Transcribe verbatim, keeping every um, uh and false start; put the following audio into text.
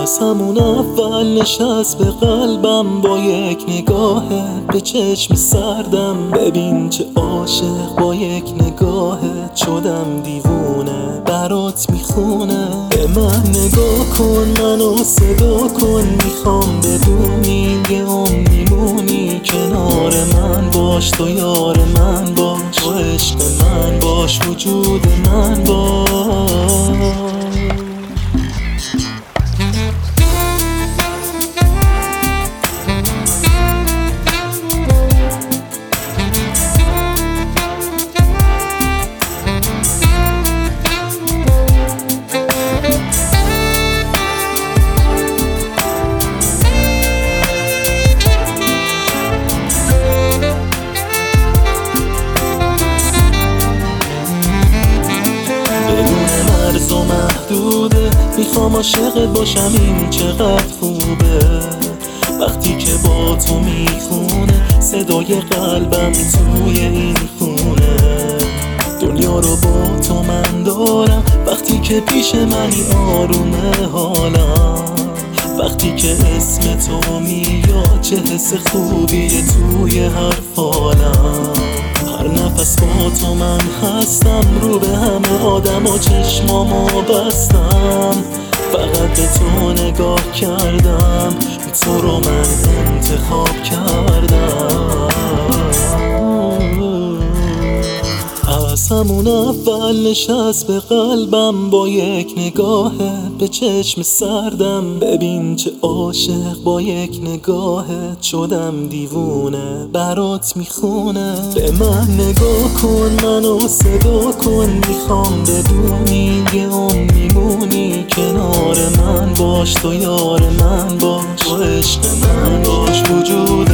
از همون اول نشست به قلبم با یک نگاهه به چشم سردم. ببین چه عاشق با یک نگاهه شدم دیوونه برات میخونه. به من نگاه کن منو صدا کن میخوام بدونی یه عمر میمونی کنار من باش. تو یار من باش تو عشق من باش وجود من باش. محدوده میخوام عاشقت باشم این چقدر خوبه. وقتی که با تو میخونه صدای قلبم توی این خونه. دنیا رو با تو من دارم وقتی که پیش منی آرومه حالم. وقتی که اسم تو میاد چه حس خوبیه توی هر حالم. هر نفس با تو من هستم رو به همه آدم و چشمامو بستم. فقط به تو نگاه کردم تو رو من انتخاب کردم. از همون اول نشست به قلبم با یک نگاهه به چشم سردم. ببین چه عاشق با یک نگاهه شدم دیوونه برات میخونه. به من نگاه کن منو صدا کن میخوام بدونی یه عمر میمونی کنار من باش. تو یار من باش تو عشق من باش وجود